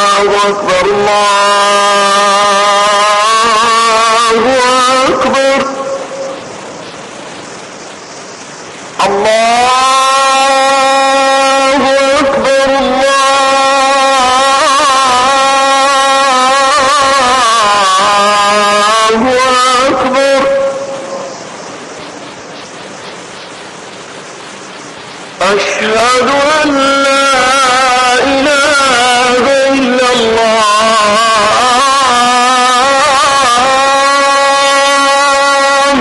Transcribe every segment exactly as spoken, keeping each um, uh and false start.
أكبر الله أكبر الله أكبر الله أكبر أشهد أن لا إله إلا الله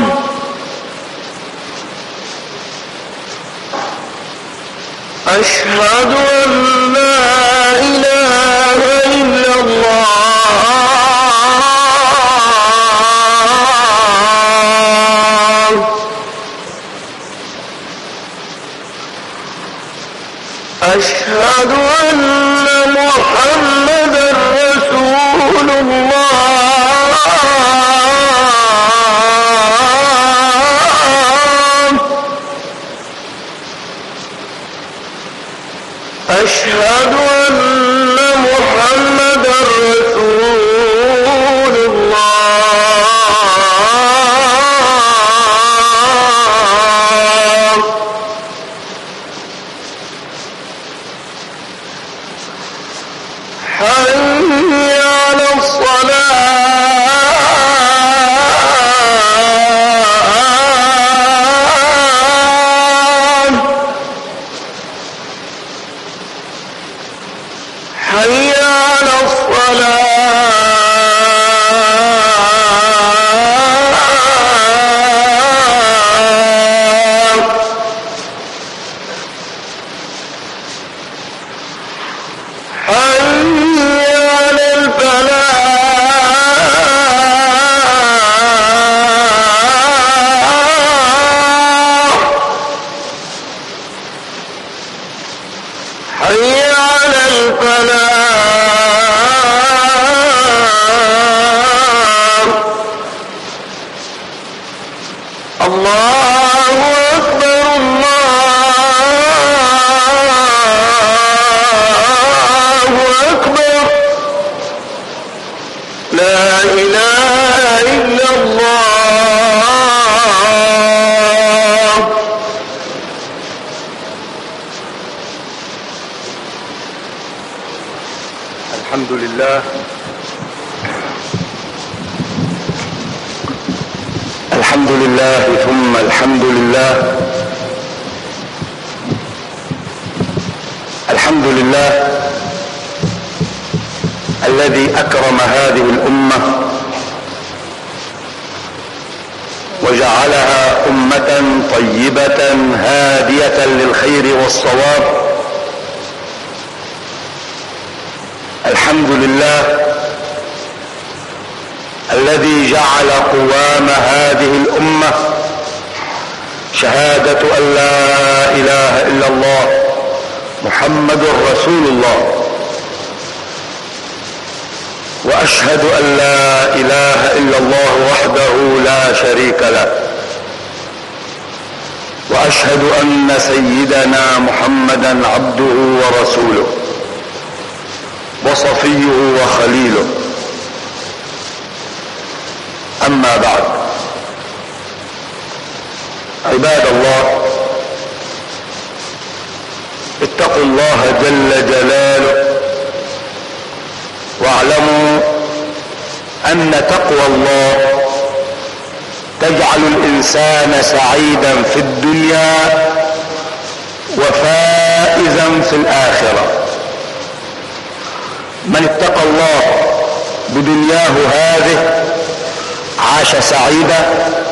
أشهد أن لا إله إلا الله أشهد أن محمدا رسول الله أشهد أن محمدا رسول الله حي على الصلاة حي على الصلاة حي على الفلاح حي على الفلاح الله أكبر الله أكبر لا إله إلا الله الحمد لله الحمد لله ثم الحمد لله الحمد لله الذي أكرم هذه الأمة وجعلها أمة طيبة هادية للخير والصواب. الحمد لله الذي جعل قوام هذه الأمة شهادة أن لا إله إلا الله محمد رسول الله، وأشهد أن لا إله إلا الله وحده لا شريك له، وأشهد أن سيدنا محمدا عبده ورسوله وصفيه وخليله. أما بعد، عباد الله، اتقوا الله جل جلاله واعلموا أن تقوى الله تجعل الإنسان سعيدا في الدنيا وفائزا في الآخرة. من اتقى الله بدنياه هذه عاش سعيدا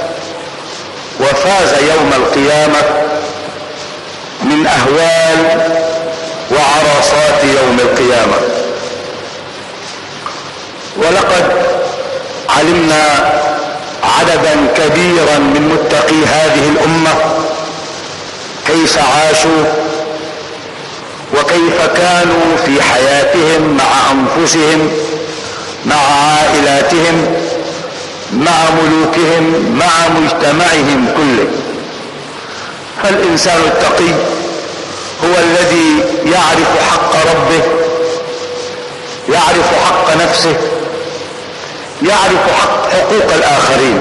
وفاز يوم القيامة من أهوال وعرصات يوم القيامة. ولقد علمنا عددا كبيرا من متقي هذه الأمة كيف عاشوا وكيف كانوا في حياتهم مع أنفسهم، مع عائلاتهم، مع ملوكهم، مع مجتمعهم كله. فالإنسان التقي هو الذي يعرف حق ربه يعرف حق نفسه، يعرف حق حقوق الآخرين.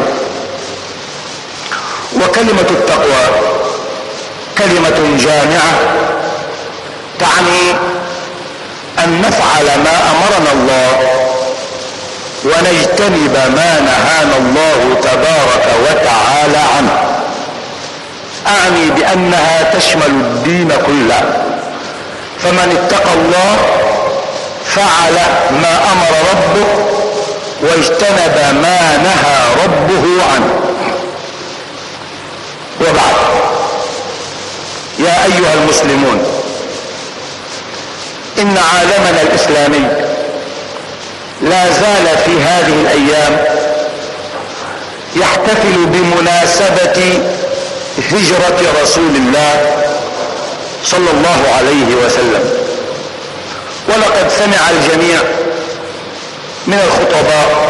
وكلمة التقوى كلمة جامعة تعني أن نفعل ما أمرنا الله ونجتنب ما نهانا الله تبارك وتعالى عنه. أعني بأنها تشمل الدين كله، فمن اتقى الله فعل ما أمر ربه واجتنب ما نهى ربه عنه. وبعد، يا أيها المسلمون، إن عالمنا الإسلامي لا زال في هذه الأيام يحتفل بمناسبة هجرة رسول الله صلى الله عليه وسلم. ولقد سمع الجميع من الخطباء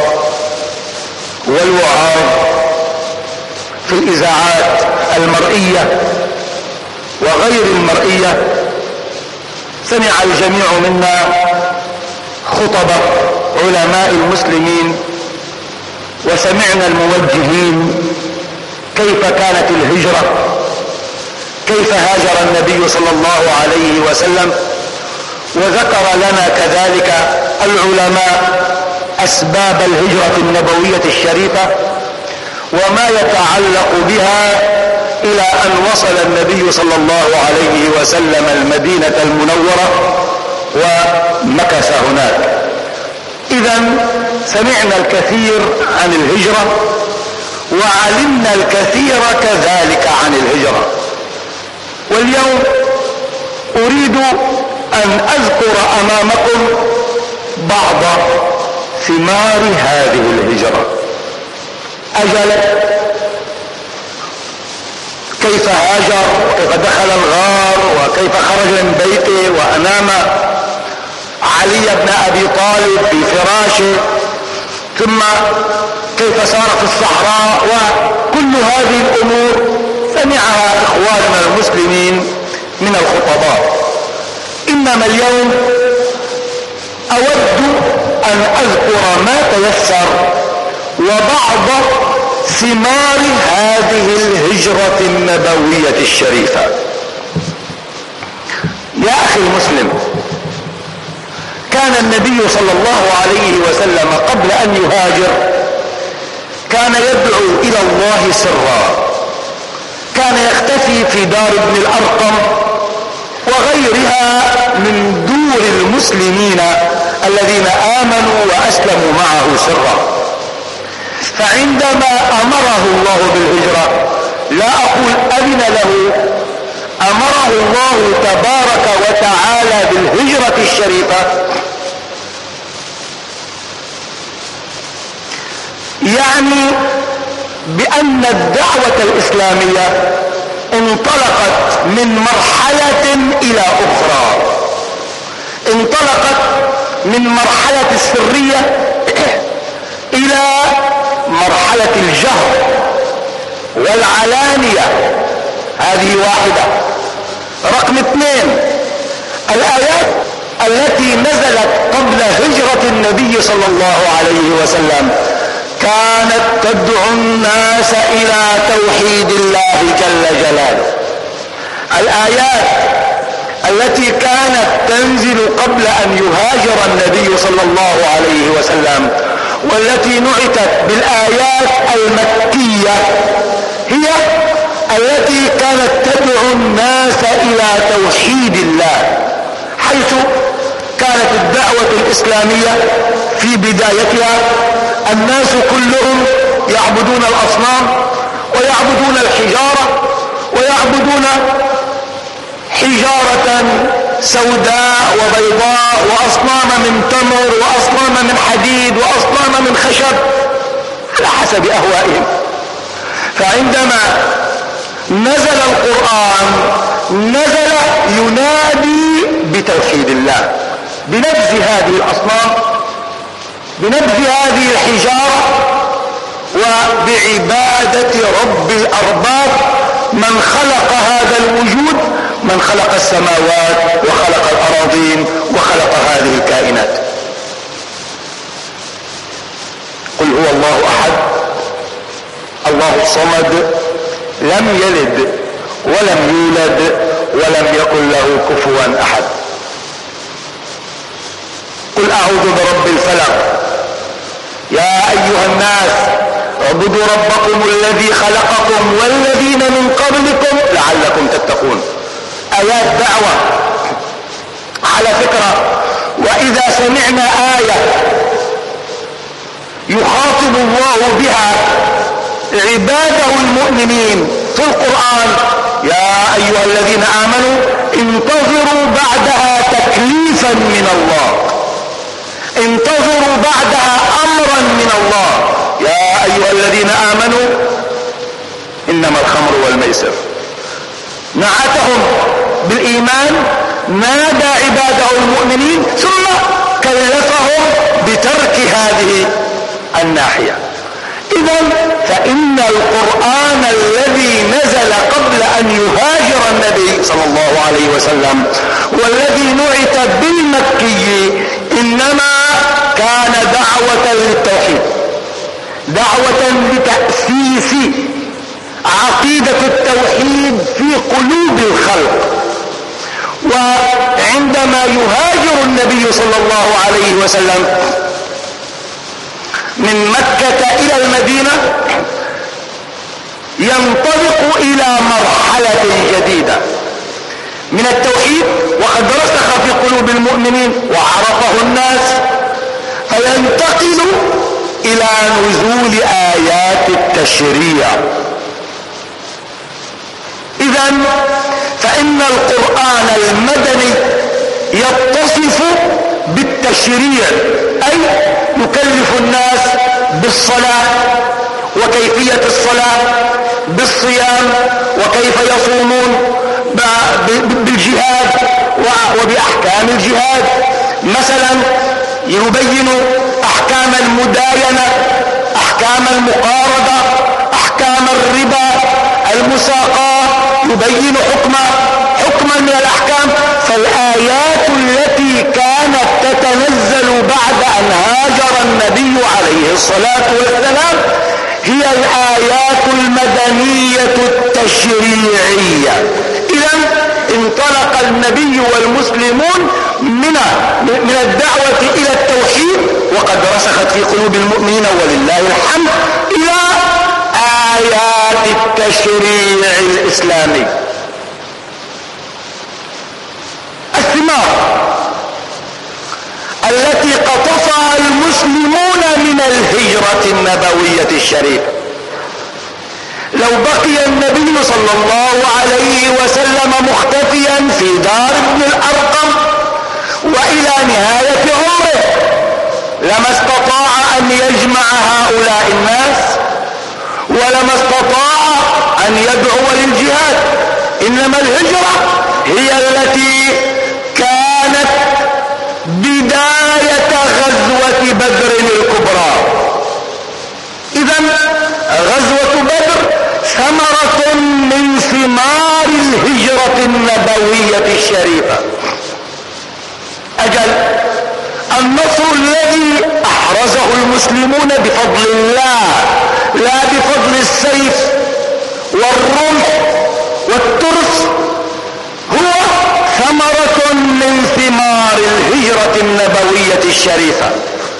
والوعاظ في الإذاعات المرئية وغير المرئية، سمع الجميع منا خطب علماء المسلمين، وسمعنا الموجهين كيف كانت الهجرة، كيف هاجر النبي صلى الله عليه وسلم، وذكر لنا كذلك العلماء أسباب الهجرة النبوية الشريفة وما يتعلق بها إلى أن وصل النبي صلى الله عليه وسلم المدينة المنورة ومكث هناك. إذن سمعنا الكثير عن الهجرة وعلمنا الكثير كذلك عن الهجرة. واليوم أريد أن أذكر أمامكم بعض ثمار هذه الهجرة. أجل كيف هاجر وكيف دخل الغار وكيف خرج من بيته وأنام علي بن أبي طالب في فراشه، ثم كيف سار في الصحراء، وكل هذه الأمور سمعها إخواننا المسلمين من الخطباء. إنما اليوم أود أن أذكر ما تيسر وبعض ثمار هذه الهجرة النبوية الشريفة. يا أخي المسلم، كان النبي صلى الله عليه وسلم قبل أن يهاجر كان يدعو إلى الله سرا، كان يختفي في دار ابن الأرقم وغيرها من دور المسلمين الذين آمنوا وأسلموا معه سرا. فعندما أمره الله بالهجرة، لا أقول أذن له، أمره الله تبارك وتعالى بالهجرة الشريفة، يعني بأن الدعوة الإسلامية انطلقت من مرحلة إلى أخرى، انطلقت من مرحلة السرية إلى مرحلة الجهر والعلانية. هذه واحدة. رقم اثنين، الآيات التي نزلت قبل هجرة النبي صلى الله عليه وسلم كانت تدعو الناس إلى توحيد الله جل جلاله. الآيات التي كانت تنزل قبل أن يهاجر النبي صلى الله عليه وسلم والتي نعتت بالآيات المكية هي التي كانت تدعو الناس إلى توحيد الله، حيث كانت الدعوة الإسلامية في بدايتها الناس كلهم يعبدون الأصنام ويعبدون الحجارة ويعبدون حجارة سوداء وبيضاء وأصنام من تمر وأصنام من حديد وأصنام من خشب على حسب أهوائهم. فعندما نزل القرآن نزل ينادي بتوحيد الله، بنبذ هذه الأصنام، بنبذ هذه الحجارة، وبعبادة رب الأرباب من خلق هذا الوجود، من خلق السماوات وخلق الأراضين وخلق هذه الكائنات. الله الصمد لم يلد ولم يولد ولم يكن له كفوا احد. قل اعوذ برب الفلق. يا ايها الناس اعبدوا ربكم الذي خلقكم والذين من قبلكم لعلكم تتقون. ايات دعوة. على فكرة واذا سمعنا آية يخاطب الله بها عباده المؤمنين في القرآن، يا ايها الذين امنوا انتظروا بعدها تكليفا من الله، انتظروا بعدها امرا من الله. يا ايها الذين امنوا انما الخمر والميسر. نعتهم بالايمان، نادى عباده المؤمنين ثم كلفهم بترك هذه الناحية. اذن فان القرآن الذي نزل قبل ان يهاجر النبي صلى الله عليه وسلم والذي نعت بالمكي انما كان دعوة للتوحيد، دعوة لتأسيس عقيدة التوحيد في قلوب الخلق. وعندما يهاجر النبي صلى الله عليه وسلم من مكة الى المدينة ينطلق الى مرحلة جديدة من التوحيد وقد رسخ في قلوب المؤمنين وعرفه الناس، فينتقل الى نزول ايات التشريع. اذن فان القرآن المدني يتصف بالتشريع، اي يكلف الناس بالصلاة وكيفية الصلاة، بالصيام وكيف يصومون، بالجهاد وبأحكام الجهاد. مثلا يبين احكام المداينة، احكام المقارضة، احكام الربا، المساقاة، يبين حكما حكما من الاحكام. فالايات التي كانت تتنزل بعد ان هاجر النبي عليه الصلاة والسلام هي الايات المدنية التشريعية. اذن انطلق النبي والمسلمون من من الدعوة الى التوحيد وقد رسخت في قلوب المؤمنين ولله الحمد الى آيات التشريع الإسلامي. الثمار التي قطفها المسلمون من الهجرة النبوية الشريفة. لو بقي النبي صلى الله عليه وسلم مختفيا في دار ابن الأرقم وإلى نهاية عمره لما استطاع أن يجمع هؤلاء الناس ولما استطاع أن يدعو للجهاد. إنما الهجرة هي التي كانت بداية غزوة بدر الكبرى. إذن غزوة بدر ثمرة من ثمار الهجرة النبوية الشريفة. أجل النصر الذي أحرزه المسلمون بفضل الله لا بفضل السيف والرمح والترس هو ثمرة من ثمار الهجرة النبوية الشريفة.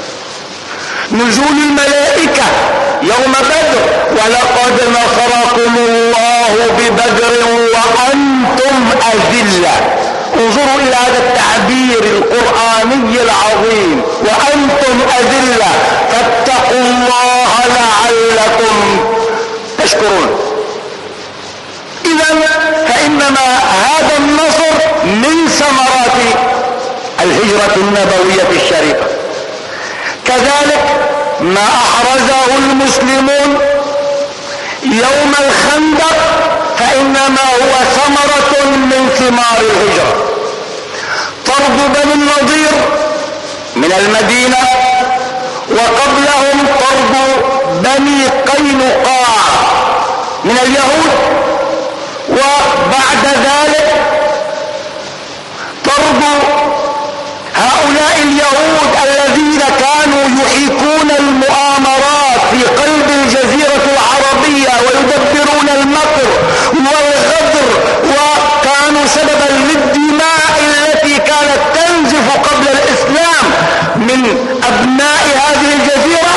نزول الملائكة يوم بدر ولقد نصركم الله ببدر وأنتم أذلة. انظروا إلى هذا التعبير القرآني العظيم، وأنتم أذلة فاتقوا الله لعلكم تشكرون. إذن فإنما هذا النصر من ثمرات الهجرة النبوية الشريفة. كذلك ما أحرزه المسلمون يوم الخندق فإنما هو ثمرة من ثمار الهجرة. طرد بني النضير من المدينة وقبلهم طرد بني قينقاع من اليهود، وبعد ذلك طرد هؤلاء اليهود الذين كانوا يحيكون المؤامرات في قلب الجزيرة العربية أبناء هذه الجزيرة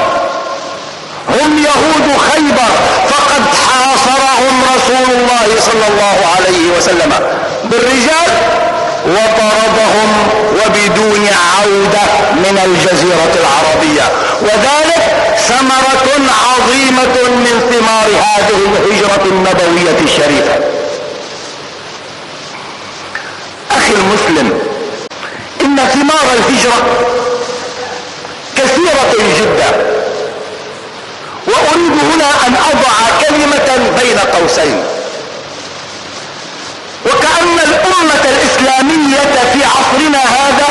هم يهود خيبر، فقد حاصرهم رسول الله صلى الله عليه وسلم بالرجال وطردهم وبدون عودة من الجزيرة العربية، وذلك ثمرة عظيمة من ثمار هذه الهجرة النبوية الشريفة. أخي المسلم، إن ثمار الهجرة كثيرة جدا، وأريد هنا أن أضع كلمة بين قوسين. وكأن الأمة الإسلامية في عصرنا هذا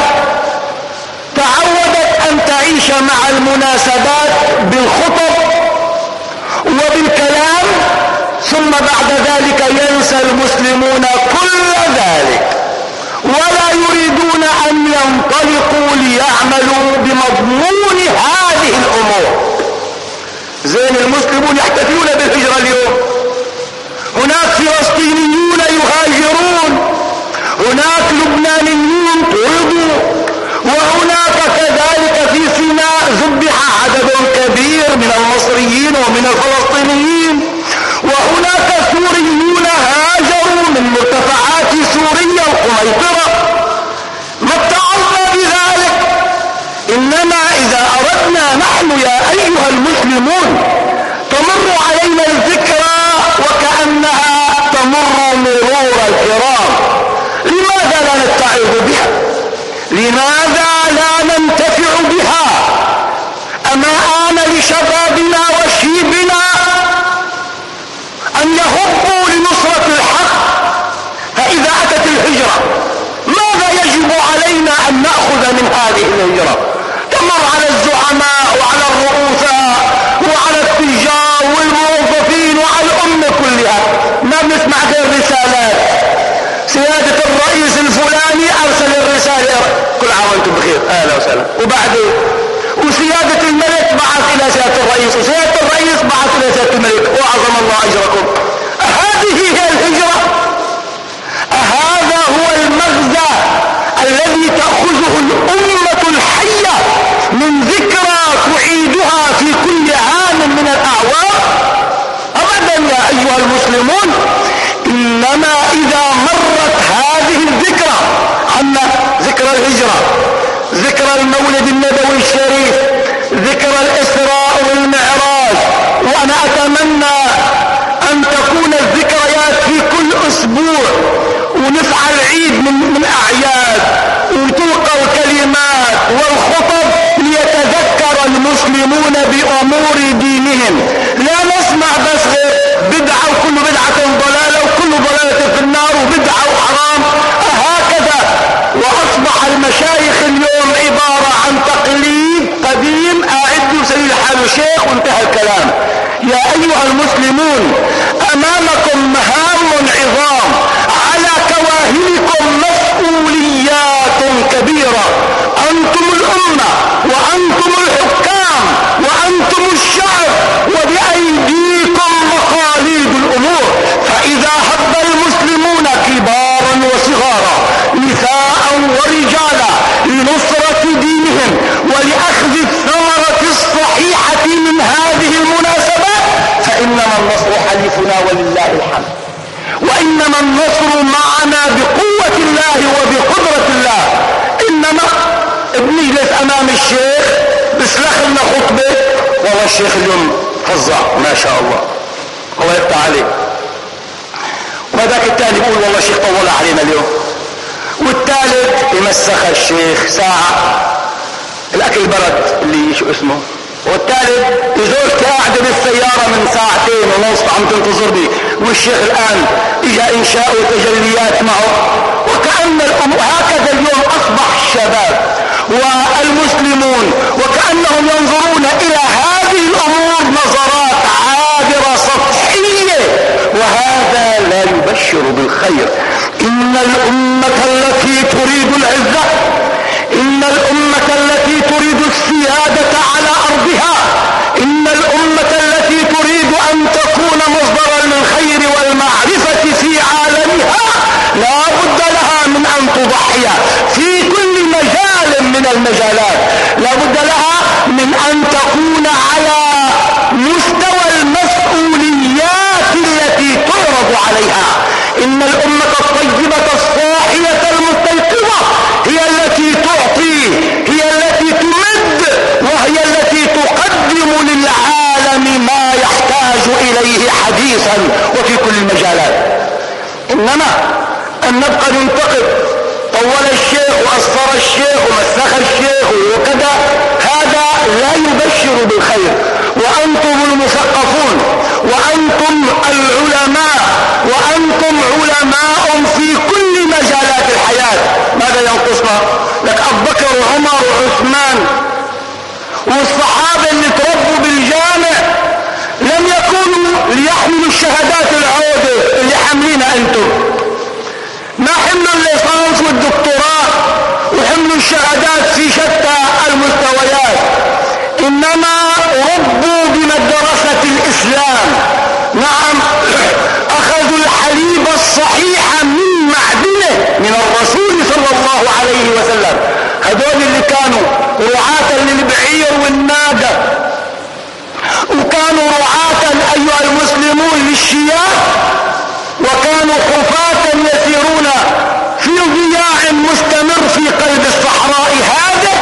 تعودت أن تعيش مع المناسبات بالخطب وبالكلام، ثم بعد ذلك ينسى المسلمون كل ذلك، ولا يريدون أن ينطلقوا ليعملوا بمضمون هذه الأمور. زين المسلمون يحتفلون بالهجرة اليوم، هناك فلسطينيون يهاجرون، هناك لبنانيون طردوا، وهناك كذلك في سيناء ذبح عدد كبير من المصريين ومن الفلسطينيين، وهناك سوريون هاجروا من مرتفعات سوريا القميطرة. متعظنا بذلك، إنما إذا أردنا نحن يا أيها المسلمون تمر علينا الذكرى وكأنها تمر مرور الكرام، لماذا لا نتعظ بها؟ لماذا لا ننتفع بها؟ أما آن لشبابنا وشيبنا أن يهبوا لنصرة الحق؟ فإذا أتت الهجرة ماذا يجب علينا أن نأخذ من هذه الهجرة؟ تمر على الزعماء وعلى الرؤوساء وعلى التجار والموظفين وعلى الأمة كلها، ما بنسمع غير رسالات. سيادة الرئيس الفلاني أرسل الرسالة كل عام وانتم بخير أهلا وسهلا، وبعدين وسيادة الملك بعث إلى سيادة الرئيس، وسيادة الرئيس بعث إلى سيادة الملك، وأعظم الله أجركم. هذه هي الهجرة؟ هذا هو المغزى الذي تأخذه الأمة الحية من ذكرى تعيدها في كل عام من الأعوام؟ أبدا يا أيها المسلمون، إنما إذا مرت هذه الذكرى، عنا ذكرى الهجرة، ذكرى المولد النبوي الشريف، ذكرى الإسراء والمعراج، وأنا أتمنى أن تكون الذكريات في كل أسبوع، ونفعل عيد من, من أعياد، وتلقى الكلمات والخطب ليتذكر المسلمون بأمور دينهم. لا نسمع بس بدعة وكل بدعة ضلالة وكل ضلالة في النار وبدعة وحرام هكذا، وأصبح المشايخ اليوم عبارة عن تقليد قديم، أعدوا سبيل حال الشيخ وانتهى الكلام. يا أيها المسلمون، أمامكم مهام عظام، على كواهلكم مسؤوليات كبيرة، أنتم الأمة وأنتم الحكام وأنتم الشعب، وبأيديكم مقاليد الأمور. فإذا هب المسلمون كبارا وصغارا، نساء ورجالا، لنصرة دينهم ولأخذ الثمرة الصحيحة من هذه المناسبات، فإنما النصر حليفنا ولله الحمد، وإنما النصر معنا بقوة الله وبقدرة الله. إنما بنجلس أمام الشيخ بسلخ لنا خطبة، والله الشيخ اليوم فظع ما شاء الله، الله يفتح عليه، وهذاك الثاني يقول والله الشيخ طول علينا اليوم، والثالث يمسخ الشيخ ساعة الأكل برد اللي شو اسمه، والثالث زوجتي قاعدة بالسيارة من ساعتين ونص عم تنتظرني، والشيخ الآن إجا إنشاء وتجليات معه. وكأن الأمور هكذا اليوم أصبح الشباب والمسلمون وكأنهم ينظرون إلى هذه الأمور نظرات عابرة سطحية، وهذا لا يبشر بالخير. إن الأمة التي تريد العزة، إن الأمة التي تريد السيادة على أرضها، إن الأمة التي تريد أن تكون مصدرا للخير والمعرفة في عالمها، لا بد لها من أن تضحي في كل مجال من المجالات، لابد لها من أن تكون على مستوى المسؤوليات التي تعرض عليها. إن الأمة الطيبة الصاحية المستيقظة هي التي تعطي، هي التي تمد، وهي التي تقدم للعالم ما يحتاج إليه حديثا وفي كل المجالات. إنما أن نبقى ننتقد طول الشيخ وأصفر الشيخ ومسخ الشيخ وكذا، هذا لا يبشر بالخير. وأنتم المثقفون وأنتم العلماء وأنتم علماء في كل مجالات الحياة، ماذا ينقصنا؟ لك أبو بكر وعمر وعثمان والصحابة اللي تربوا بالجامع لم يكونوا ليحملوا الشهادات العودة اللي حملينها أنتم. ما حملوا الليسانس والدكتوراه وحملوا الشهادات في شتى المستويات، إنما ربوا بمدرسة الإسلام. نعم، أخذوا الحليب الصحيح من معدنه من الرسول صلى الله عليه وسلم. هذول اللي كانوا رعاة للبعير والناقة، وكانوا رعاة أيها المسلمون للشياه، وكانوا حفاة يسيرون في ضياع مستمر في قلب الصحراء هذا،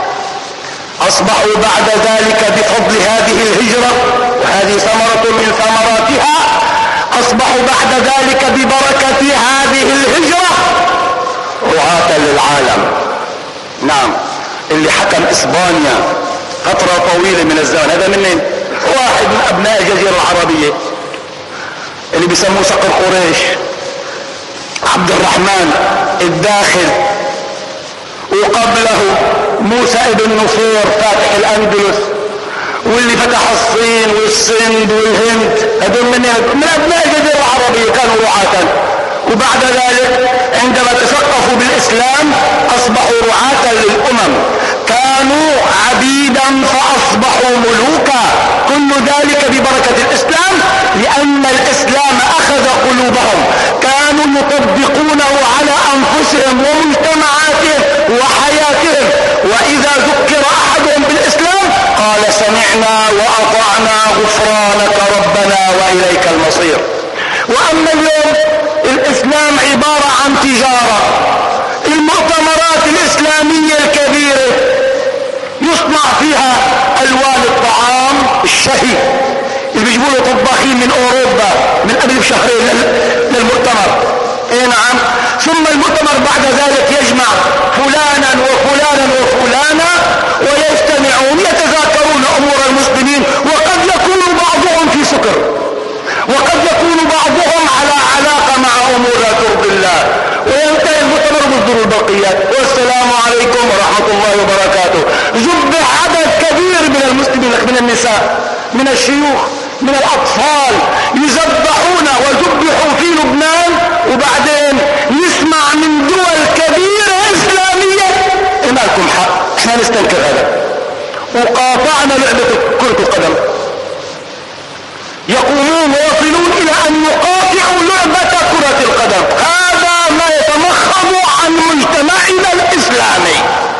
أصبحوا بعد ذلك بفضل هذه الهجرة، وهذه ثمرة من ثمراتها، أصبحوا بعد ذلك ببركة هذه الهجرة رعاة للعالم. نعم، اللي حكم إسبانيا فترة طويلة من الزمن هذا منين؟ واحد من أبناء الجزيرة العربية اللي بيسموه صقر قريش، عبد الرحمن الداخل، وقبله موسى ابن نصير فاتح الأندلس، واللي فتح الصين والسند والهند، هذول من من أبناء الجزيرة العربية كانوا رعاة. وبعد ذلك عندما تثقفوا بالإسلام أصبحوا رعاة للأمم، كانوا عبيدا فأصبحوا ملوكا. كل ذلك ببركة الإسلام، لأن الإسلام أخذ قلوبهم، كانوا يطبقونه على أنفسهم ومجتمعاتهم وحياتهم، وإذا ذكر أحدهم بالإسلام قال سمعنا وأطعنا غفرانك ربنا وإليك المصير. وأما اليوم الإسلام عبارة عن تجارة. المؤتمرات الإسلامية الكبيرة يصنع فيها ألوان الطعام الشهي اللي بيجيبوا له طباخين من أوروبا من قبل بشهرين للمؤتمر. إيه نعم، ثم المؤتمر بعد ذلك يجمع فلانا وفلانا وفلانا ويجتمعون يتذاكرون أمور المسلمين، وقد يكون بعضهم في سكر، وقد يكون بعضهم على علاقة مع أمور لا ترضي الله، وينتهي المؤتمر بالذر البقيات والسلام عليكم ورحمة الله وبركاته. ذبح عدد كبير من المسلمين، من النساء، من الشيوخ، من الأطفال، يذبحون وذبحوا في لبنان، وبعدين نسمع من دول كبيرة إسلامية إيه مالكم حق، احنا نستنكر هذا. وقاطعنا لعبة كرة القدم، يقومون ويصلون إلى أن يقاطعوا لعبة كرة القدم. هذا ما يتمخض عن مجتمعنا الإسلامي.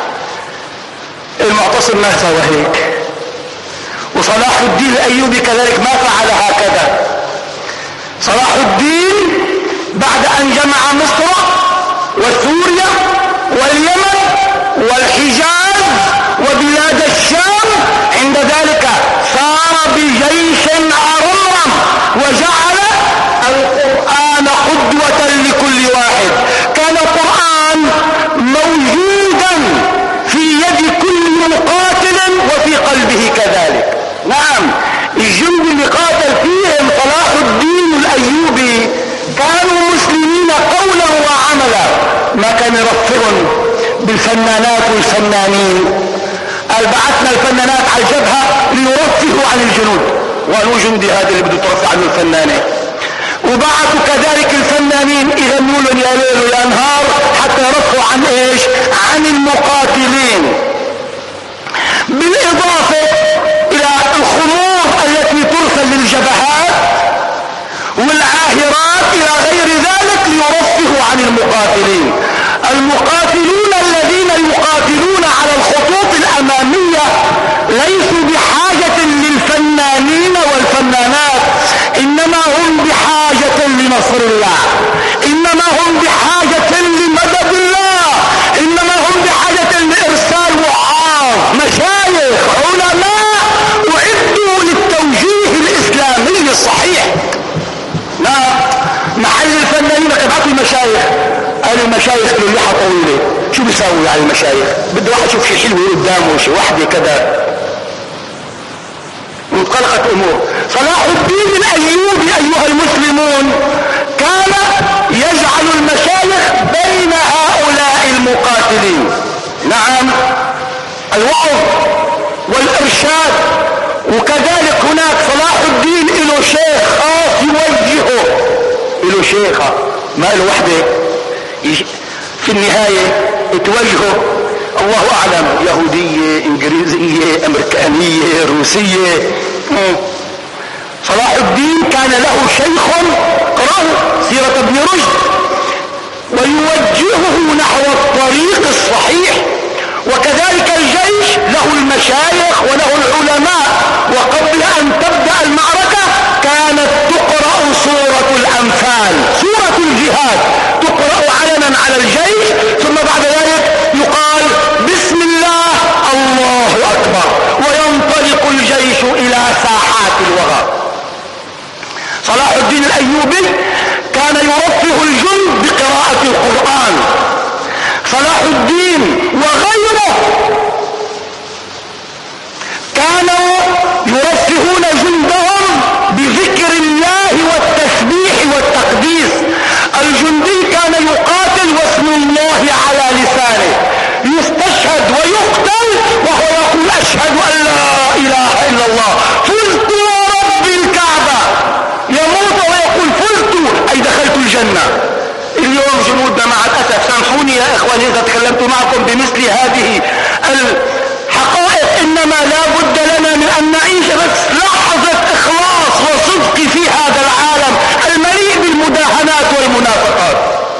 المعتصم ما سوى هيك، وصلاح الدين الأيوبي كذلك ما فعل هكذا. صلاح الدين بعد أن جمع مصر وسوريا واليمن والحجاز وبلاد الشام، عند ذلك سار بجيش أرمرم وجعل القرآن قدوة لكل واحد. كان القرآن موجودا في يد كل مقاتل وفي قلبه كذلك. نعم، الجند اللي قاتل فيهم صلاح الدين الأيوبي كانوا مسلمين قولا وعملا. ما كان يرفعهم بالفنانات والفنانين، قال بعثنا الفنانات على الجبهة ليرفعوا عن الجنود، وقالوا جندي هذا اللي بده ترفع عنه الفنانة. وبعثوا كذلك الفنانين يغنوا لهم يا ليل ويا نهار حتى يرفعوا عن ايش؟ عن المقاتلين. بالإضافة إلى الخمور التي ترسل للجبهات والعاهرات إلى غير ذلك ليرفهوا عن المقاتلين. المقاتلون الذين يقاتلون على الخطوط الأمامية المشايخ له لحى طويلة شو بيساوي على المشايخ؟ بده واحد يشوف شيء حلو قدامه شيء وحده كذا. انطلقت امور. صلاح الدين الايوبي ايها المسلمون كان يجعل المشايخ بين هؤلاء المقاتلين. نعم، الوعظ والارشاد. وكذلك هناك صلاح الدين له شيخ خاص يوجهه، له شيخة ما له وحده في النهاية توجهه، الله اعلم يهودية انجليزية امريكانية روسية. صلاح الدين كان له شيخ قرأوا سيرة ابن رشد ويوجهه نحو الطريق الصحيح. وكذلك الجيش له المشايخ وله العلماء. وقبل ان تبدأ المعركة كانت تقرأ سورة الانفال، سورة الجهاد تقرأ علنا على الجيش، ثم بعد ذلك يقال بسم الله الله اكبر وينطلق الجيش الى ساحات الوغى. صلاح الدين الايوبي كان يرفه الجند بقراءة القرآن. صلاح الدين وغيره كانوا يرفهون جندهم بذكر الله والتسبيح والتقديس. الجندي كان يقاتل واسم الله على لسانه، يستشهد ويقتل وهو يقول اشهد ان لا اله الا الله، فزت ورب الكعبة. يموت ويقول فزت اي دخلت الجنة. اليوم جنودنا مع الاسف، سامحوني يا اخواني اذا تكلمت معكم بمثل هذه الحقائق، انما لا بد لنا من ان نعيش بس لحظة اخلاص وصدق في هذا العالم المليء بالمداهنات والمنافقات.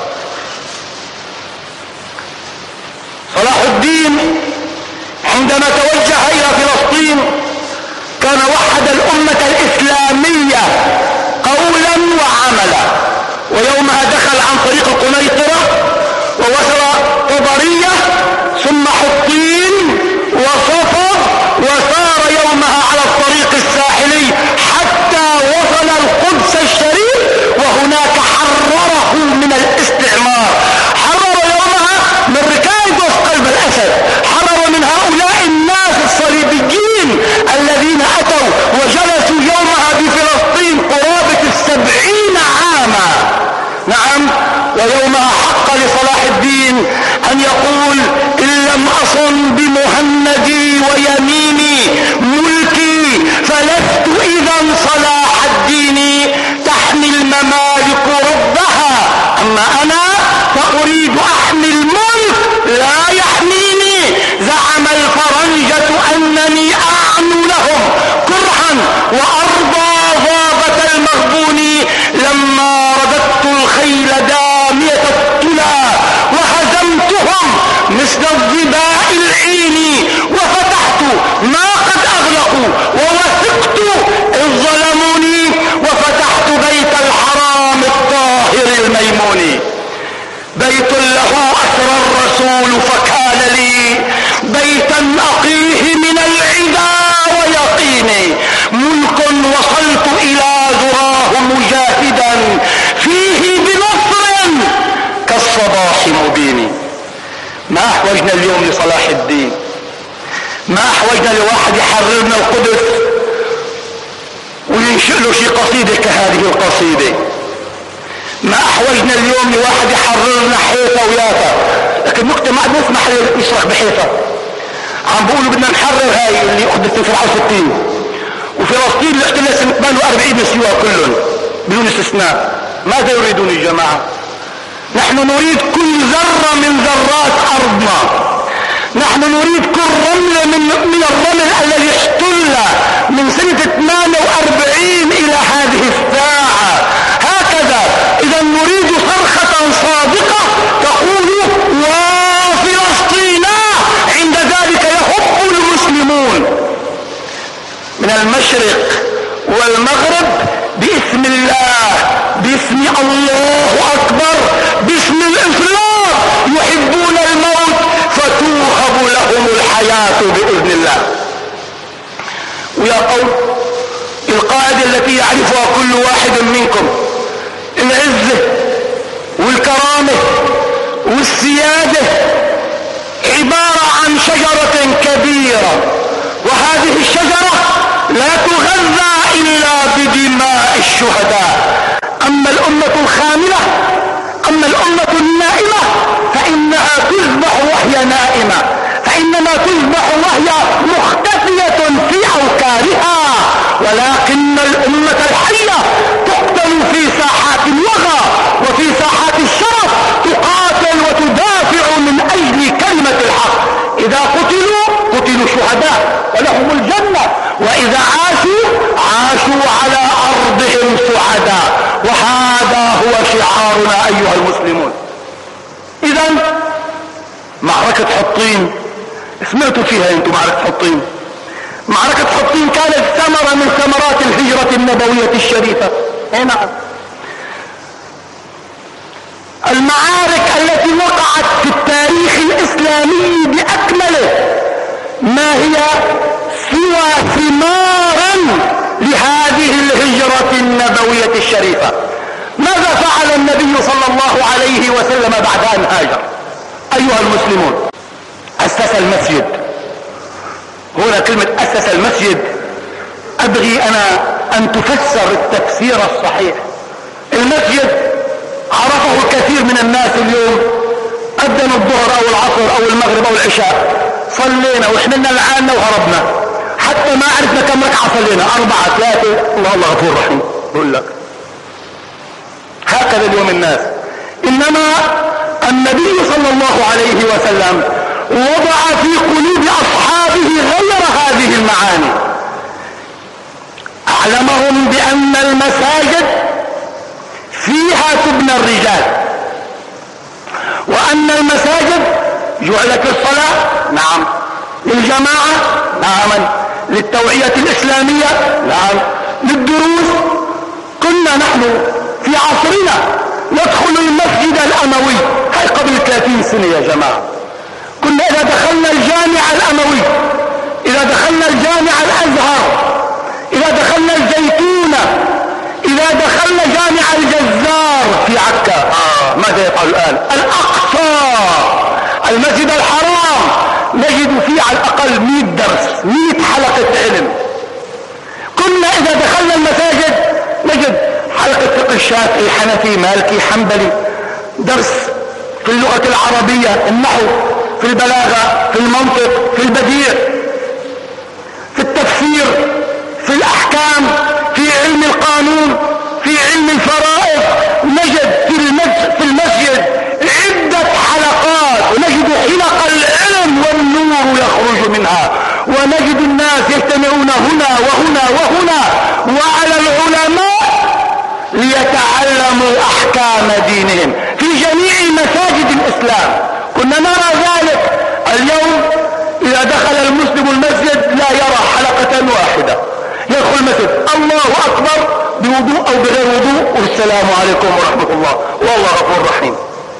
صلاح الدين عندما توجه الى فلسطين كان وحد الامة الاسلامية قولا وعملا. ويومها دخل عن طريق القنيطرة ووصل طبرية ثم حطين وصفر وسار يومها على الطريق الساحلي حتى وصل القدس الشريف، وهناك حرره من الاستعمار. حرر يومها من ركائز قلب الاسد، حرر من هؤلاء الناس الصليبيين الذين اتوا وجلسوا يومها بفلسطين قرابة السبعين عاما. نعم، ويومها حق لصلاح الدين ان يقول ان لم اصن بمهندي ويميني ملكي فلست اذا صلاح الدين تحمي الممالك ربها، اما انا فاريد احمي الملك لا يحميني. زعم الفرنجة انني اعنو لهم كرها وارضى ضابة المغبون لما رددت الخيل دامية التلا وهزمتهم مثل الظباء العين وفتحت ما قد اغلقوا ووثقت اذ ظلموني وفتحت بيت الحرام الطاهر الميمون. بيت له أسرى الرسول فكان لي بيتا أقيه من العدا ويقيني، ملك وصلت إلى ذراه مجاهدا فيه بنصر كالصباح مبين. ما أحوجنا اليوم لصلاح الدين، ما أحوجنا لواحد يحررنا القدس وينشئ له شي قصيدة كهذه القصيدة. ما احوجنا اليوم لواحد يحررنا حيفا ويافا، لكن مجتمع بيسمح يشرح بحيفا. عم بيقولوا بدنا نحرر هاي اللي اخذت في فرعون ستين، وفلسطين اللي احتلت سنة ثمانية وأربعين سوا كلهم بدون استثناء. ماذا يريدون يا جماعة؟ نحن نريد كل ذرة من ذرات ارضنا، نحن نريد كل رملة من, من الرمل الذي احتل من سنة ثمانية وأربعين الى هذه الساعة. هكذا اذا نريد صرخة صادقة تقول وفلسطين، عند ذلك يهب المسلمون من المشرق والمغرب باسم الله، باسم الله اكبر، باسم الاسلام، يحبون الموت فتوهب لهم الحياة باذن الله. ويا قوم القاعدة التي يعرفها كل واحد منكم، العزة والكرامة والسيادة عبارة عن شجرة كبيرة، وهذه الشجرة لا تغذى إلا بدماء الشهداء. أما الأمة الخاملة، أما الأمة النائمة فإنها تذبح وهي نائمة، فإنما تذبح وهي مختفية في أوكارها، ولكن الأمة الحية تقتل في ساحات الوغى وفي ساحات الشرف، تقاتل وتدافع من أجل كلمة الحق. إذا قتلوا قتلوا شهداء ولهم الجنة، وإذا عاشوا عاشوا على أرضهم سعداء، وهذا هو شعارنا أيها المسلمون. إذن معركة حطين سمعتوا فيها أنتم، معركة حطين. معركة حطين كانت ثمرة من ثمرات الهجرة النبوية الشريفة. اي نعم، المعارك التي وقعت في التاريخ الإسلامي بأكمله ما هي سوى ثمار لهذه الهجرة النبوية الشريفة. ماذا فعل النبي صلى الله عليه وسلم بعد أن هاجر؟ أيها المسلمون، أسس المسجد. هنا كلمة أسس المسجد أبغي أنا أن تفسر التفسير الصحيح. المسجد عرفه الكثير من الناس اليوم، أذن الظهر أو العصر أو المغرب أو العشاء، صلينا وحملنا العانة وهربنا، حتى ما عرفنا كم ركعة صلينا، أربعة ثلاثة، الله الله غفور رحيم. بقول لك هكذا اليوم الناس. إنما النبي صلى الله عليه وسلم وضع في قلوب أصحابه غير هذه المعاني، أعلمهم بأن المساجد فيها تبنى الرجال، وأن المساجد جعلت للصلاة نعم، للجماعة نعم، للتوعية الإسلامية نعم، للدروس. كنا نحن في عصرنا ندخل المسجد الأموي، هاي قبل ثلاثين سنة يا جماعة. كنا إذا دخلنا الجامع الأموي، إذا دخلنا الجامع الأزهر، إذا دخلنا الزيتونة، إذا دخلنا جامع الجزار في عكا، آه ماذا يفعل الآن؟ الأقصى، المسجد الحرام، نجد فيه على الأقل مئة درس، مئة حلقة علم. كنا إذا دخلنا المساجد نجد حلقة فقه الشافعي، حنفي، مالكي، حنبلي، درس في اللغة العربية، النحو، في البلاغة، في المنطق، في البديع، في التفسير، في الأحكام، في علم القانون، في علم الفرائض. نجد في المسجد, في المسجد عدة حلقات، ونجد حلق العلم والنور يخرج منها، ونجد الناس يجتمعون هنا وهنا وهنا، وعلى العلماء ليتعلموا أحكام دينهم في جميع مساجد الإسلام. كنا نرى ذلك. اليوم إذا دخل المسلم المسجد لا يرى حلقة واحدة، يدخل المسجد الله أكبر بوضوء أو بغير وضوء، والسلام عليكم ورحمة الله، والله غفور رحيم.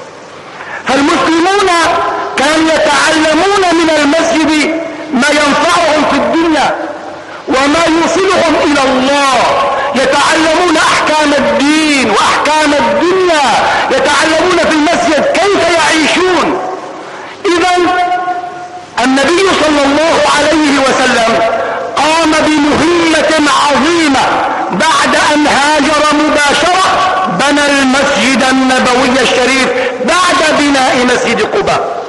فالمسلمون كانوا يتعلمون من المسجد ما ينفعهم في الدنيا وما يوصلهم إلى الله، يتعلمون أحكام الدين وأحكام الدنيا، يتعلمون في المسجد كيف يعيشون. إذن النبي صلى الله عليه وسلم قام بمهمة عظيمة بعد أن هاجر مباشرة، بنى المسجد النبوي الشريف بعد بناء مسجد قباء.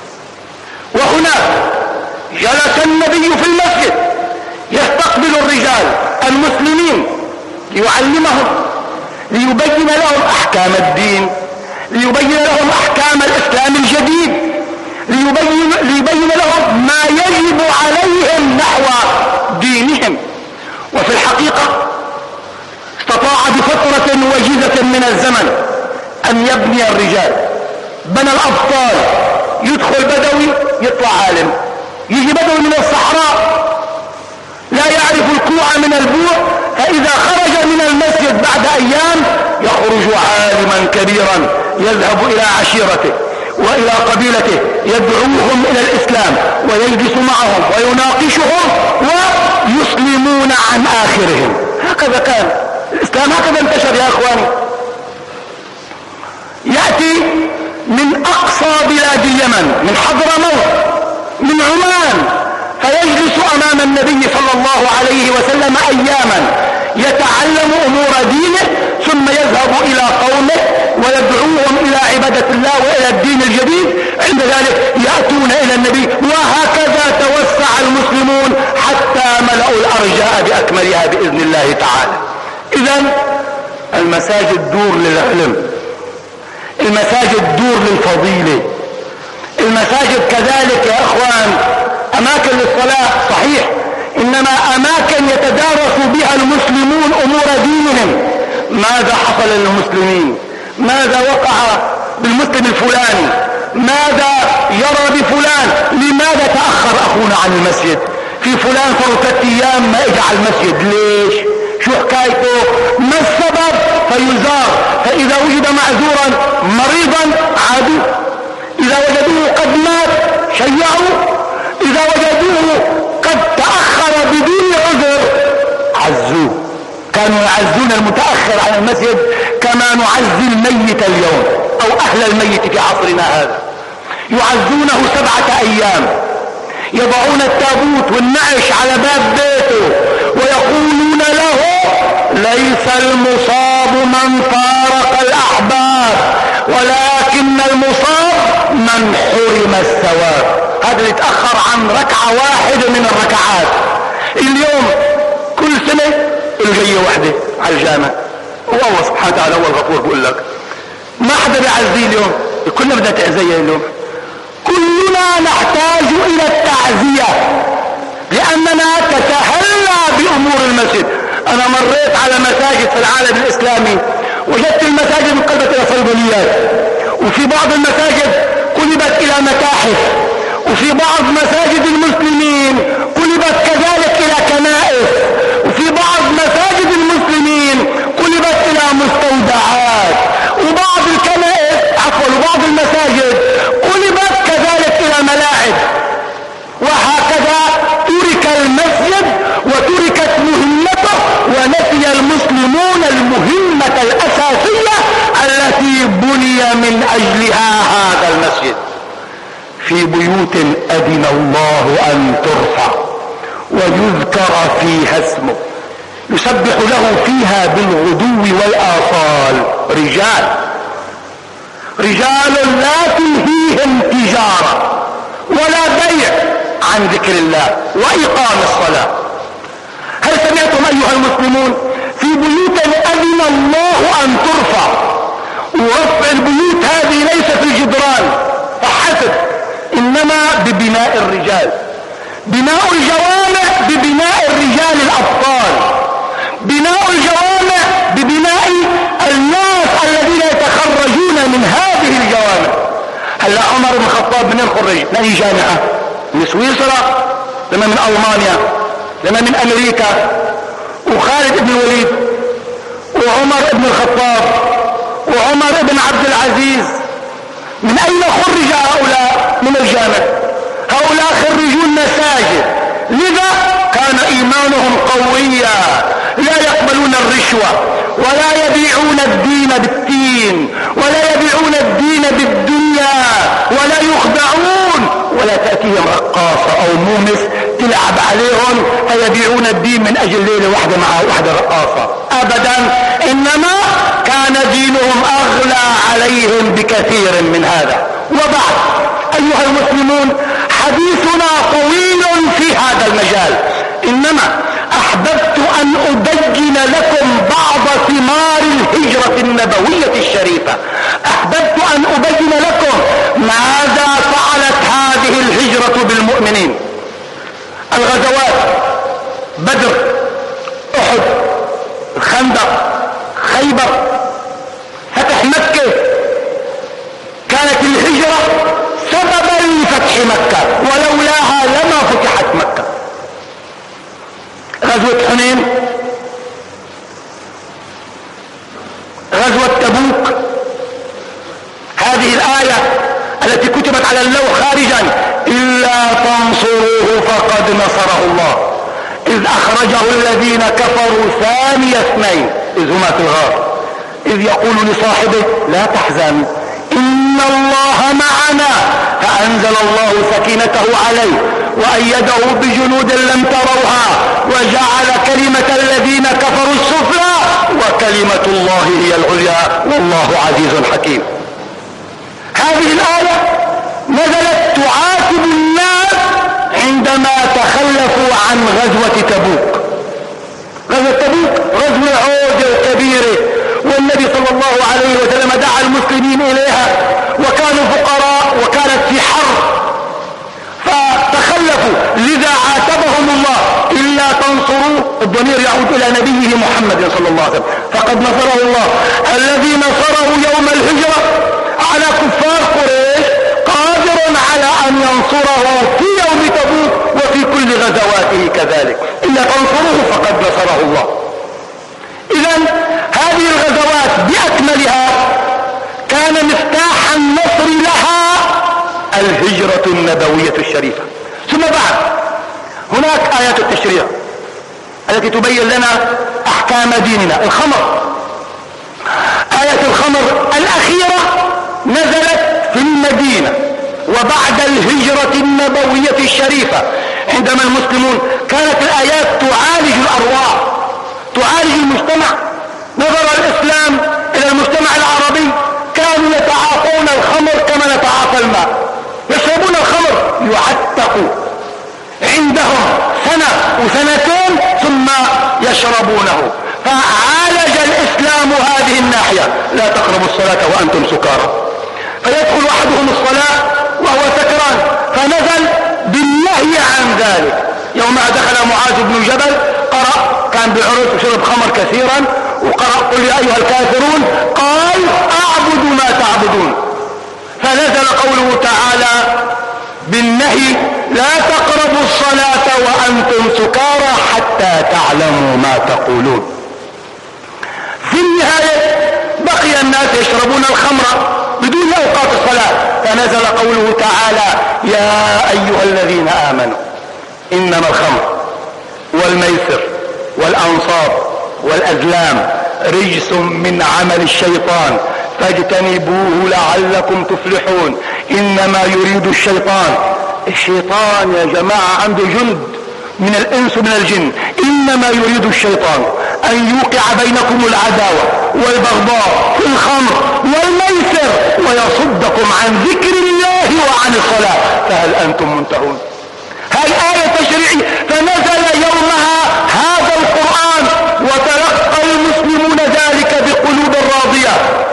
وهناك جلس النبي في المسجد يستقبل الرجال المسلمين ليعلمهم، ليبين لهم أحكام الدين، ليبين لهم أحكام الإسلام الجديد، ليبين, ليبين لهم ما يجب عليهم نحو دينهم. وفي الحقيقة استطاع بفترة وجيزة من الزمن أن يبني الرجال، بنى الأبطال، يدخل بدوي يطلع عالم، يجي بدوي من الصحراء لا يعرف الكوع من البوع، فإذا خرج من المسجد بعد أيام يخرج عالما كبيرا، يذهب إلى عشيرته وإلى قبيلته، يدعوهم إلى الإسلام ويجلس معهم ويناقشهم ويسلمون عن آخرهم. هكذا كان الإسلام، هكذا انتشر يا أخواني. يأتي من أقصى بلاد اليمن، من حضرموت، من عمان، فيجلس أمام النبي صلى الله عليه وسلم أياما يتعلم أمور دينه، ثم يذهب إلى قومه ويدعوهم إلى عبادة الله وإلى الدين الجديد. عند ذلك يأتون إلى النبي، وهكذا توسع المسلمون حتى ملأوا الأرجاء بأكملها بإذن الله تعالى. إذن المساجد دور للعلم، المساجد دور للفضيلة، المساجد كذلك يا أخوان أماكن للصلاة صحيح، إنما أماكن يتدارس بها المسلمون أمور دينهم. ماذا حصل للمسلمين؟ ماذا وقع بالمسلم الفلاني؟ ماذا يرى بفلان؟ لماذا تأخر أخونا عن المسجد؟ في فلان صار ثلاث أيام ما إجا على المسجد، ليش؟ شو حكايته؟ ما السبب؟ فيزار، فإذا وجد معذورا مريضا عادوا، إذا وجدوه قد مات شيعوا، إذا وجدوه قد تأخر بدون عذر عزوه. كانوا يعزون المتأخر عن المسجد كما نعزي الميت اليوم أو أهل الميت في عصرنا هذا، يعزونه سبعة أيام، يضعون التابوت والنعش على باب بيته ويقولون له ليس المصاب من فارق الأحباب ولكن المصاب من حرم الثواب. هذا اللي اتأخر عن ركعة واحدة من الركعات. اليوم كل سنة الجية واحدة على الجامع، والله سبحانه وتعالى هو الغفور بقول لك ما حدا بيعزيه اليوم، كلنا بدنا تعزيه اليوم، كلنا نحتاج إلى التعزية لأننا تتهلى بأمور المسجد. أنا مريت على مساجد في العالم الإسلامي وجدت المساجد انقلبت إلى صيدليات، وفي بعض المساجد قلبت إلى متاحف، وفي بعض مساجد المسلمين قلبت كذلك إلى كنائس، وفي بعض مساجد المسلمين قلبت إلى مستودعات، وبعض الكنائس عفوا وبعض المساجد قلبت كذلك إلى ملاعب. وهكذا ترك المسجد وتركت مهمته ونسي المسلمون المهمة الأساسية التي بني من أجلها هذا المسجد. في بيوت أذن الله أن ترفع ويذكر فيها اسمه يسبح له فيها بالغدو والآصال رجال رجال لا تلهيهم تجارة ولا بيع عن ذكر الله وإقام الصلاة. هل سمعتم أيها المسلمون؟ في بيوت أذن الله أن ترفع، ورفع البيوت هذه ليس في الجدران فحسب، إنما ببناء الرجال، بناء الجوامع ببناء الرجال الأبطال، بناء الجوامع ببناء الناس الذين يتخرجون من هذه الجوامع. هلا عمر بن الخطاب من الخرج من أي جامعة؟ من سويسرا، لما من ألمانيا، لما من أمريكا، وخالد بن الوليد وعمر بن الخطاب وعمر بن عبد العزيز من أين خرج هؤلاء؟ من الجامع. هؤلاء خرجون مساجد، لذا كان إيمانهم قويا، لا يقبلون الرشوة ولا يبيعون الدين بالتين ولا يبيعون الدين بالدنيا ولا يخدعون، ولا تأتيهم رقاصة أو مومس تلعب عليهم فيبيعون الدين من أجل ليلة واحدة مع واحدة رقاصة أبدا، إنما كان دينهم أغلى عليهم بكثير من هذا. وبعد أيها المسلمون حديثنا طويل في هذا المجال، إنما أحببت أن أبين لكم بعض ثمار الهجرة النبوية الشريفة، أحببت أن أبين لكم ماذا فعلت هذه الهجرة بالمؤمنين. الغزوات بدر، أحد، الخندق، خيبر، فتح مكة، كانت الهجرة سببا لفتح مكة، ولولاها لما فتحت مكة. غزوة حنين، غزوة تبوك، هذه الآية التي كتبت على اللوح خارجا إلا تنصروه فقد نصره الله إذ أخرجه الذين كفروا ثاني اثنين إذ هما في الغار إذ يقول لصاحبه لا تحزن إن إن الله معنا، فأنزل الله سكينته عليه وأيده بجنود لم تروها وجعل كلمة الذين كفروا السفلى وكلمة الله هي العليا والله عزيز حكيم. هذه الآية نزلت تعاتب الناس عندما تخلفوا عن غزوة تبوك. غزوة تبوك غزوة عودة كبيرة، والنبي صلى الله عليه وسلم دعا المسلمين إليها وكانوا فقراء وكانت في حرب فتخلفوا، لذا عاتبهم الله إلا تنصروا. الضمير يعود إلى نبيه محمد صلى الله عليه وسلم، فقد نصره الله الذي نصره يوم الهجرة على كفار قريش قادر على أن ينصره في يوم تبوك وفي كل غزواته كذلك. إلا تنصروه فقد نصره الله. إذن هذه الغزوات بأكملها كان مفتاح النصر لها الهجرة النبوية الشريفة. ثم بعد هناك آيات التشريع التي تبين لنا أحكام ديننا. الخمر، آية الخمر الأخيرة نزلت في المدينة وبعد الهجرة النبوية الشريفة، عندما المسلمون كانت الآيات تعالج الأرواح، تعالج المجتمع. نظر الإسلام إلى المجتمع العربي، كانوا يتعاطون الخمر كما نتعاطى الماء، يشربون الخمر يعتقوا عندهم سنة وسنتين ثم يشربونه، فعالج الإسلام هذه الناحية. لا تقربوا الصلاة وأنتم سكارى، فيدخل أحدهم الصلاة وهو سكران، فنزل بالنهي عن ذلك. يومها دخل معاذ بن جبل قرأ، كان بعرس وشرب خمر كثيرا، وقرأ قل يا أيها الكافرون، قال أعبد ما تعبدون، فنزل قوله تعالى بالنهي لا تقربوا الصلاة وأنتم سكارى حتى تعلموا ما تقولون. في النهاية بقي الناس يشربون الخمر بدون أوقات الصلاة، فنزل قوله تعالى يا أيها الذين آمنوا إنما الخمر والميسر والأنصاب والأزلام رجس من عمل الشيطان فاجتنبوه لعلكم تفلحون. إنما يريد الشيطان، الشيطان يا جماعة عنده جند من الإنس ومن الجن، إنما يريد الشيطان أن يوقع بينكم العداوة والبغضاء في الخمر والميسر ويصدكم عن ذكر الله وعن الصلاة فهل أنتم منتهون. هاي آية تشريعية، فنزل يومها هذا القرآن وتلقى المسلمون ذلك بقلوب راضية.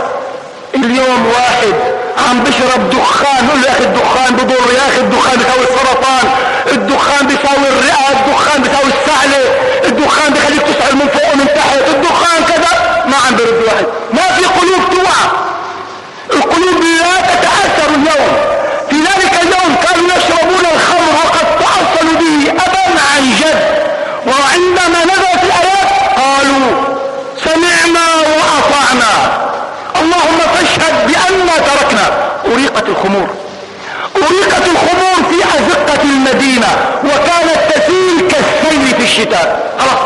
اليوم واحد عم بشرب دخان، نقول له يا أخي الدخان بضر، يا أخي الدخان بيساوي السرطان، الدخان بيساوي الرئة، الدخان بيساوي السعلة، الدخان بيخليك تسعل من فوق ومن تحت، الدخان كذا. ما عم برد واحد، ما في قلوب توعى، القلوب لا تتأثر اليوم. في ذلك اليوم كانوا يشربون الخمر وقد تأصلوا به أبا عن جد، وعندما نزلت الآيات قالوا سمعنا وأطعنا اللهم فاشهد بأننا تركنا. أريقت الخمور، أريقت الخمور في أزقة المدينة وكانت تسيل كالسيل في الشتاء. خلاص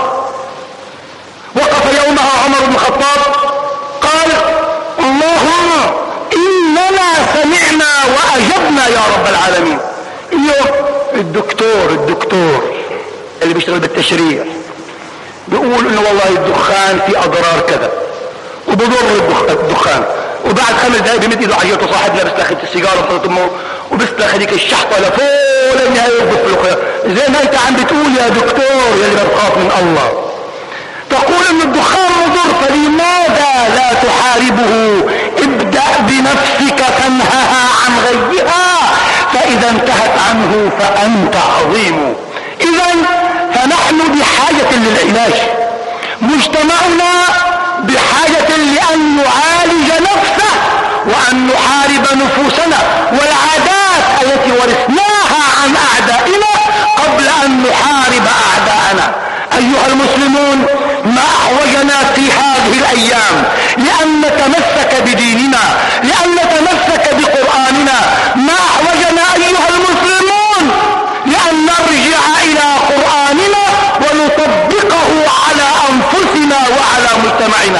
وقف يومها عمر بن الخطاب قال اللهم إننا سمعنا وأجبنا يا رب العالمين. اليوم الدكتور الدكتور اللي بيشتغل بالتشريع بيقول انه والله الدخان في اضرار كذا وبضر الدخان، وبعد خمس دقائق بيمد ايده على جيته صاحب لابس تاخد السيجاره وحاطط امه وبس هذيك الشحطه لفوق للنهايه وبص له زي ما انت عم بتقول يا دكتور يا اللي بتخاف من الله. تقول ان الدخان مضر، فلماذا لا تحاربه؟ ابدأ بنفسك فانهها عن غيها، فاذا انتهت عنه فانت عظيم. اذا فنحن بحاجة للعلاج، مجتمعنا بحاجة لأن نعالج نفسه وأن نحارب نفوسنا والعادات التي ورثناها عن أعدائنا قبل أن نحارب أعداءنا. أيها المسلمون، ما أحوجنا في هذه الأيام لأن نتمسك بديننا، لأن نتمسك بقرآننا، ما أحوجنا أيها المسلمون لأن نرجع إلى قرآننا ونطبقه على أنفسنا وعلى مجتمعنا.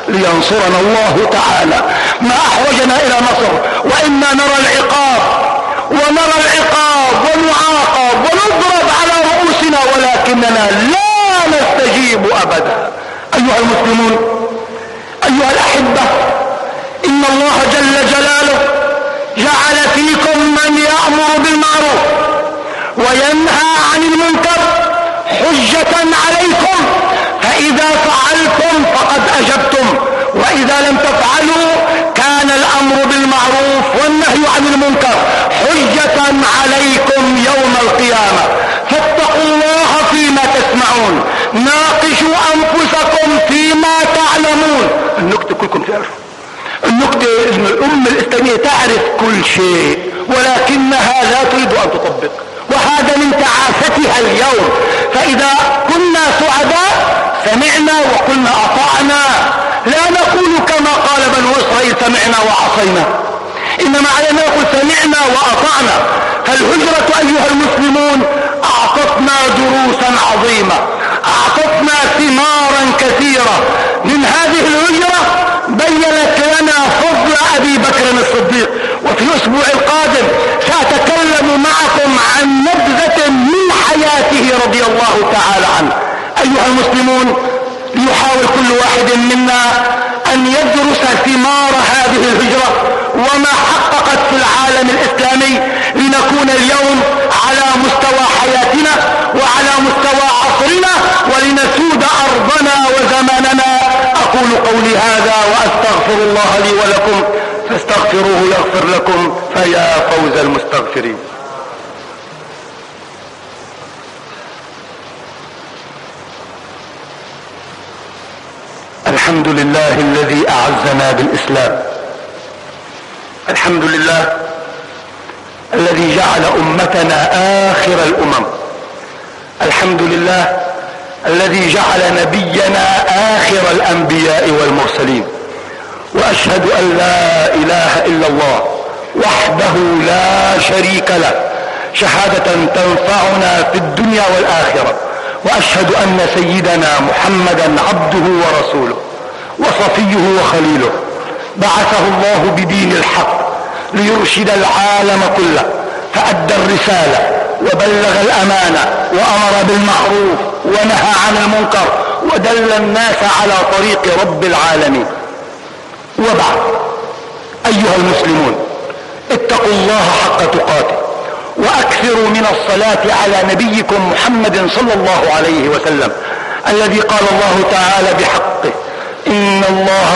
لينصرنا الله تعالى. ما أحوجنا إلى نصر، وإنا نرى العقاب ونرى العقاب ونعاقب ونضرب على رؤوسنا، ولكننا لا نستجيب أبدا. أيها المسلمون، أيها الأحبة، إن الله جل جلاله جعل فيكم من يأمر بالمعروف وينهى عن المنكر حجة عليكم، فإذا فعلتم فقد أجبتم، وإذا لم تفعلوا كان الأمر بالمعروف والنهي عن المنكر حجة عليكم يوم القيامة. فاتقوا الله فيما تسمعون، ناقشوا أنفسكم فيما تعلمون. النكتة كلكم تعرفوا النكتة، إن الأمة الإسلامية تعرف كل شيء ولكنها لا تريد أن تطبق، وهذا من تعافتها اليوم. فإذا كنا سعداء سمعنا وقلنا أطعنا، لا نقول كما قال بنو إسرائيل سمعنا وعصينا، إنما علينا نقول سمعنا وأطعنا. فالهجرة أيها المسلمون أعطتنا دروسا عظيمة، أعطتنا ثمارا كثيرة. من هذه الهجرة بيّنت لنا فضل أبي بكر الصديق، وفي الأسبوع القادم سأتكلم معكم عن نبذة من حياته رضي الله تعالى عنه. أيها المسلمون، ليحاول كل واحد منا أن يدرس ثمار هذه الهجرة وما حققت في العالم الإسلامي، لنكون اليوم على مستوى حياتنا وعلى مستوى عصرنا، ولنسود أرضنا وزماننا. أقول قولي هذا وأستغفر الله لي ولكم، فاستغفروه يغفر لكم، فيا فوز المستغفرين. الحمد لله الذي أعزنا بالإسلام، الحمد لله الذي جعل أمتنا آخر الأمم، الحمد لله الذي جعل نبينا آخر الأنبياء والمرسلين. وأشهد أن لا إله إلا الله وحده لا شريك له شهادة تنفعنا في الدنيا والآخرة. وأشهد أن سيدنا محمدا عبده ورسوله وصفيه وخليله، بعثه الله بدين الحق ليرشد العالم كله، فأدى الرسالة وبلغ الأمانة وأمر بالمعروف ونهى عن المنكر ودل الناس على طريق رب العالمين. وبعد، أيها المسلمون، اتقوا الله حق تقاته، وأكثروا من الصلاة على نبيكم محمد صلى الله عليه وسلم، الذي قال الله تعالى بحقه: إن الله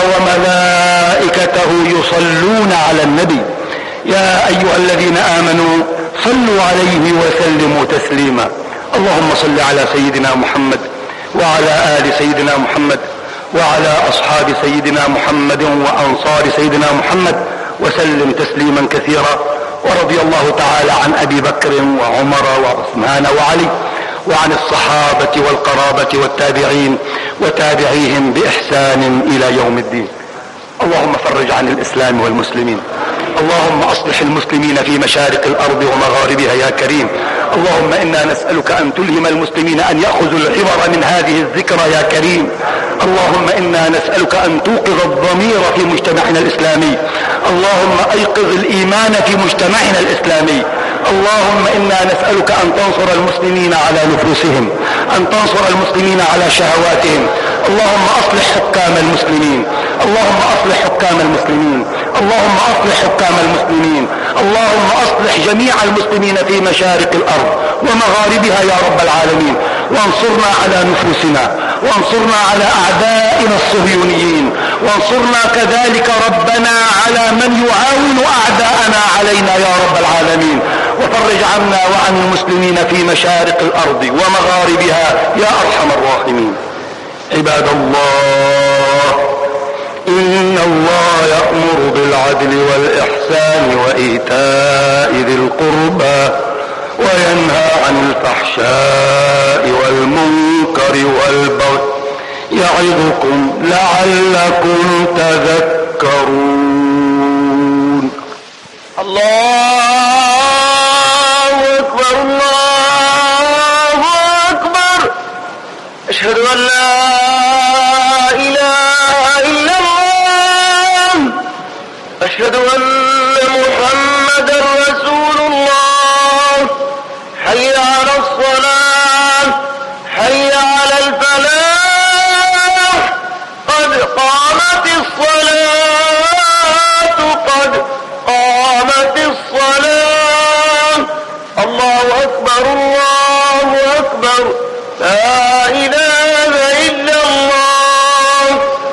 وملائكته يصلون على النبي يا أيها الذين آمنوا صلوا عليه وسلموا تسليما. اللهم صل على سيدنا محمد وعلى آل سيدنا محمد وعلى أصحاب سيدنا محمد وأنصار سيدنا محمد وسلم تسليما كثيرا. ورضي الله تعالى عن أبي بكر وعمر وعثمان وعلي، وعن الصحابة والقرابة والتابعين وتابعيهم بإحسان إلى يوم الدين. اللهم فرج عن الإسلام والمسلمين، اللهم أصلح المسلمين في مشارق الأرض ومغاربها يا كريم. اللهم إنا نسألك أن تلهم المسلمين أن يأخذوا العبر من هذه الذكرى يا كريم. اللهم إنا نسألك أن توقظ الضمير في مجتمعنا الإسلامي، اللهم أيقظ الإيمان في مجتمعنا الإسلامي. اللهم إنا نسألك أن تنصر المسلمين على نفوسهم، أن تنصر المسلمين على شهواتهم. اللهم أصلح حكام المسلمين، اللهم أصلح حكام المسلمين، اللهم أصلح حكام المسلمين، اللهم أصلح جميع المسلمين في مشارق الأرض ومغاربها يا رب العالمين. وانصرنا على نفوسنا، وانصرنا على أعدائنا الصهيونيين، وانصرنا كذلك ربنا على من يعاون أعداءنا علينا يا رب العالمين. وفرج عنا وعن المسلمين في مشارق الأرض ومغاربها يا أرحم الراحمين. عباد الله، إن الله يأمر بالعدل والإحسان وإيتاء ذي القربى وينهى عن الفحشاء والمنكر والبغي يعظكم لعلكم تذكرون. الله أكبر، الله أكبر، أشهد أن لا إله إلا الله. أشهد أن محمدا رسول الله. حي على الصلاة، حي على الفلاح، قد قامت الصلاة، قد قامت الصلاة. الله أكبر، الله أكبر، لا إله إلا الله.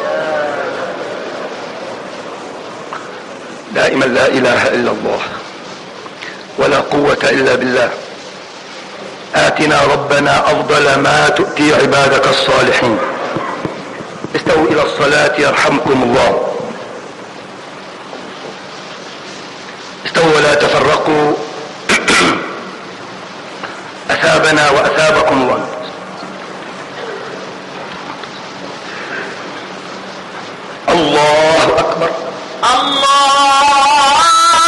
دائما لا إله إلا الله ولا قوة إلا بالله. آتنا ربنا أفضل ما تؤتي عبادك الصالحين. استووا إلى الصلاة يرحمكم الله. استووا ولا تفرقوا. أثابنا وأثابكم الله. الله أكبر. الله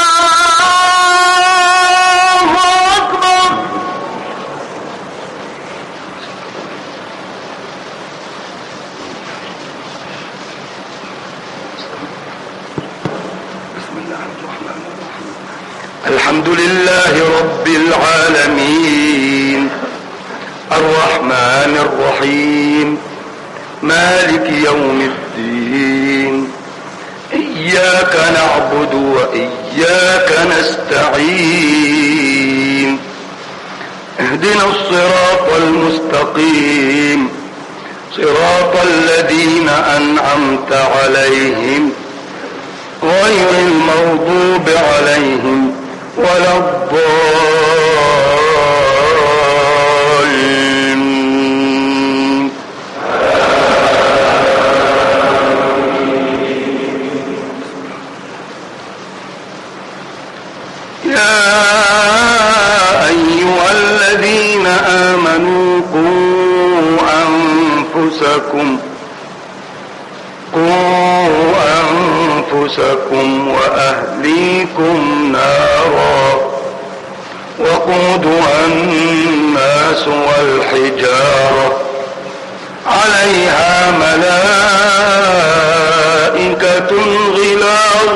أكبر. بسم الله الرحمن الرحيم. الحمد لله رب العالمين الرحمن الرحيم مالك يوم الدين إياك نعبد وإياك نستعين اهدنا الصراط المستقيم صراط الذين أنعمت عليهم غير المغضوب عليهم ولا الضالين. يا أيها الذين آمنوا قوا أنفسكم قوا أنفسكم وأهليكم نارا وقودها الناس والحجارة عليها ملائكة غلاظ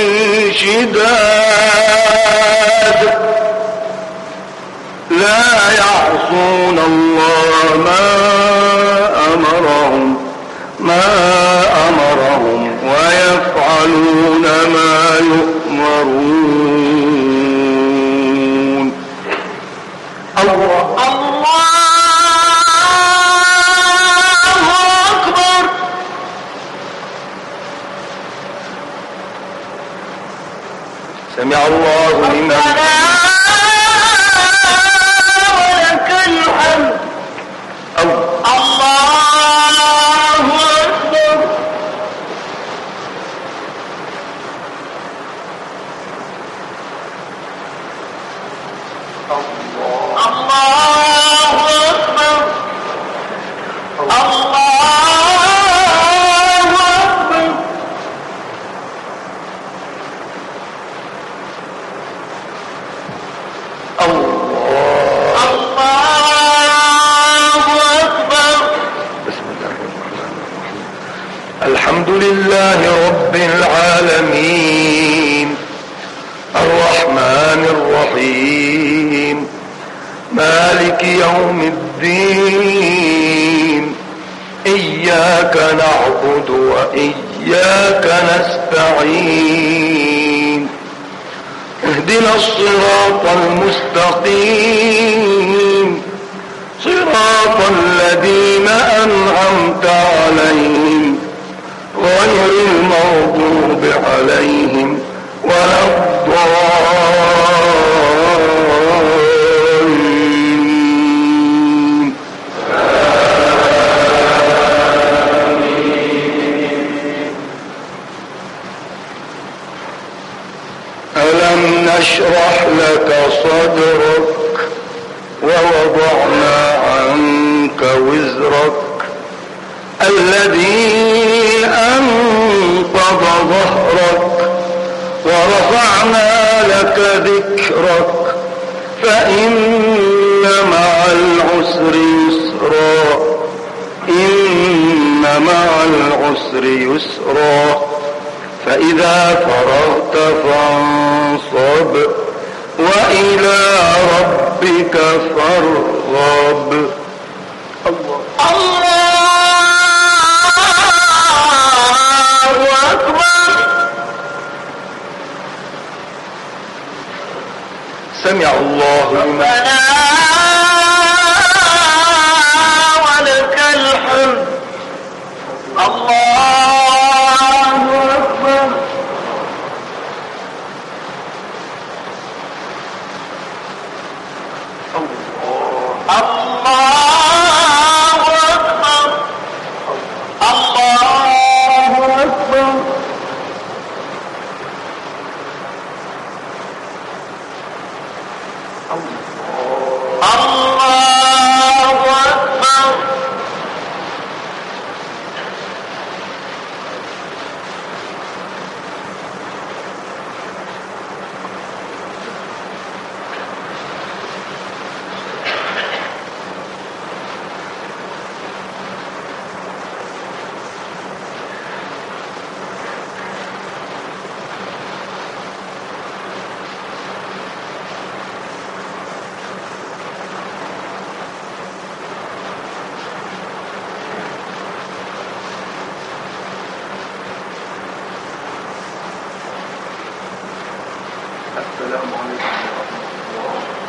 شداد لا يعصون الله ما أمرهم ما أمرهم ويفعلون ما يؤمرون. الله الله أكبر. سمع الله لمن ولك الحمد. الله أكبر. الله أكبر. الله أكبر. الله أكبر. بسم الله الرحمن الرحيم. الحمد لله رب العالمين الرحمن الرحيم مالك يوم الدين إياك نعبد وإياك نستعين اهدنا الصراط المستقيم صراط الذين أنعمت عليهم غير المغضوب عليهم ولا الضالين. ألم نشرح لك صدرك ووضعنا عنك وزرك الذي أنقض ظهرك ورفعنا لك ذكرك فإن مع العسر يسرا إن مع العسر يسرا فإذا فرغت فانصب وإلى ربك فارغب. الله أكبر. سمع الله لمن ربنا ولك الحمد. الله أكبر. الله أكبر. الله أكبر. الله أكبر. السلام عليكم ورحمة الله.